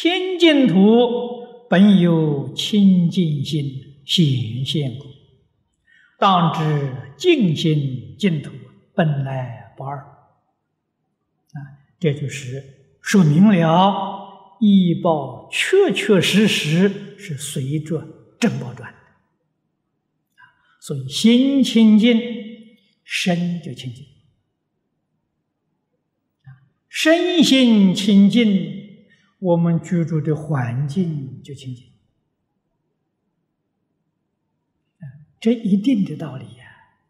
清净土本有清净心显现故，当知净心净土本来不二。这就是说明了依报确确实实是随着正报转的。所以心清净，身就清净；身心清净，我们居住的环境就清净。这一定的道理呀。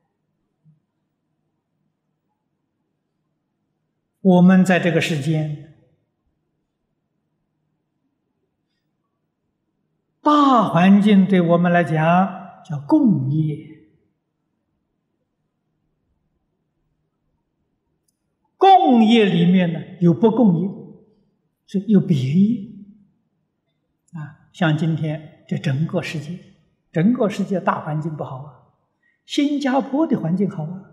我们在这个世间，大环境对我们来讲叫共业。共业里面呢，有不共业，是有别业。像今天这整个世界大环境不好啊。新加坡的环境好啊。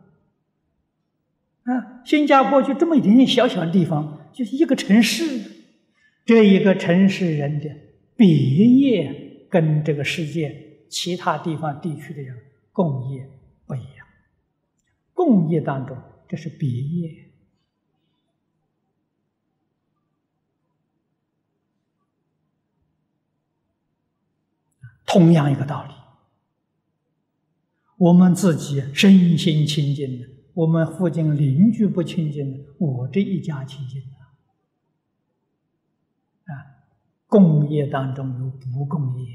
新加坡就这么一点点小小的地方，就是一个城市，这一个城市人的别业跟这个世界其他地方地区的人共业不一样。共业当中，这是别业。同样一个道理，我们自己身心清净的，我们附近邻居不清净的，我这一家清净的。共业当中有不共业，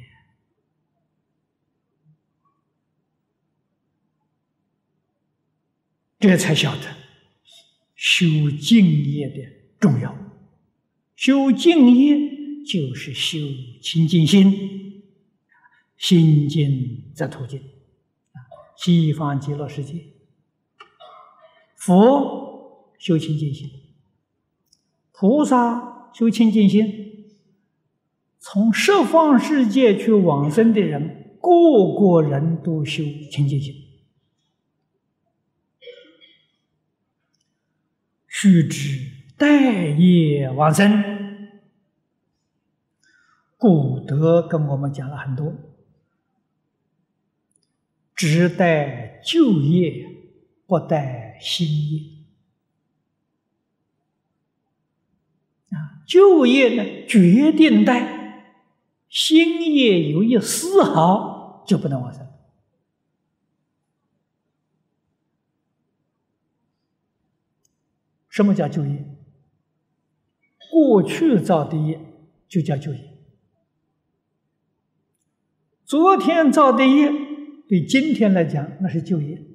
这才晓得修净业的重要。修净业就是修清净心，心净则土净。西方极乐世界，佛修清净心，菩萨修清净心，从十方世界去往生的人，个个人都修清净心。须知待业往生，古德跟我们讲了很多，只待旧业，不待新业。旧业呢，决定待；新业有一丝毫就不能往生。什么叫旧业？过去造的业就叫旧业。昨天造的业对今天来讲那是旧业。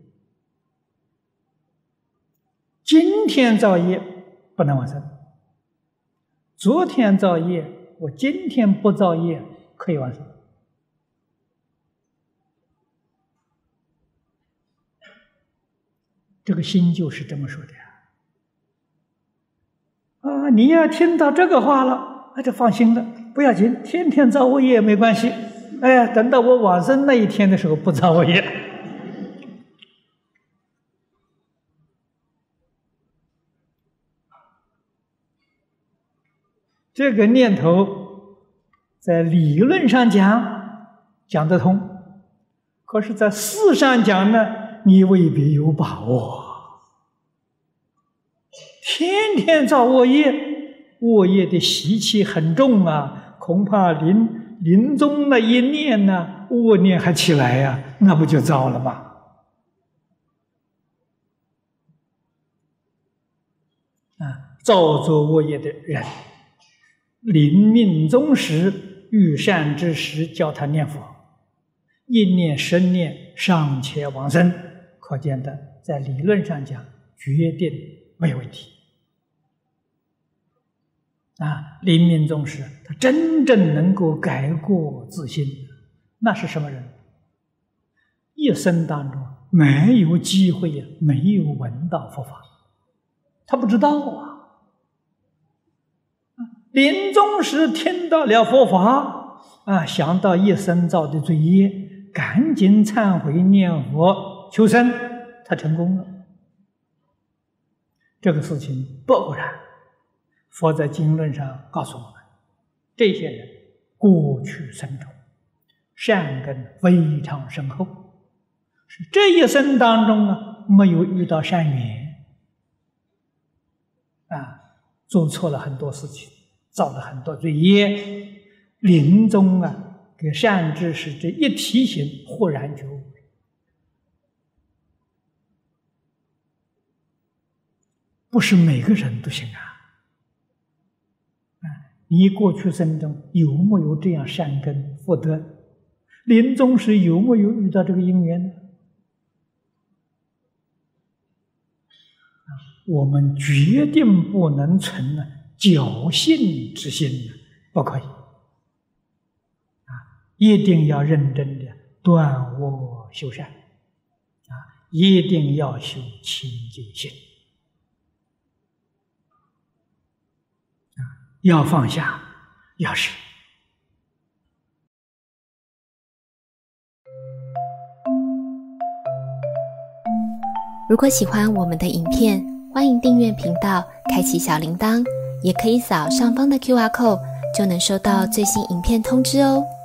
今天造业不能往生，昨天造业，我今天不造业可以往生。这个心就是这么说的呀。你要听到这个话了，那就放心了，不要紧，天天造恶业没关系。等到我往生那一天的时候，不造恶业。这个念头在理论上讲得通，可是在事上讲呢，你未必有把握。天天造恶业，恶业的习气很重啊，恐怕临终那一念呢，恶念还起来呀，那不就糟了吗？造作恶业的人，临命终时遇善知识教他念佛，一念十念尚且往生，可见的在理论上讲决定没有问题。临命终时他真正能够改过自新，那是什么人？一生当中没有机会，没有闻到佛法，他不知道啊。临终时听到了佛法，想到一生造的罪业，赶紧忏悔念佛求生，他成功了。这个事情不偶然，佛在经论上告诉我们， 这些人过去生中善根非常深厚，是这一生当中没有遇到善缘做错了很多事情，造了很多罪业，临终给善知识这一提醒，豁然觉悟。不是每个人都行你过去生中有没有这样善根福德？临终时有没有遇到这个因缘呢？我们决定不能存侥幸之心，不可以一定要认真的断恶修善一定要修清净心要放下，要舍。 如果喜欢我们的影片，欢迎订阅频道，开启小铃铛，也可以扫上方的 QR code，就能收到最新影片通知哦。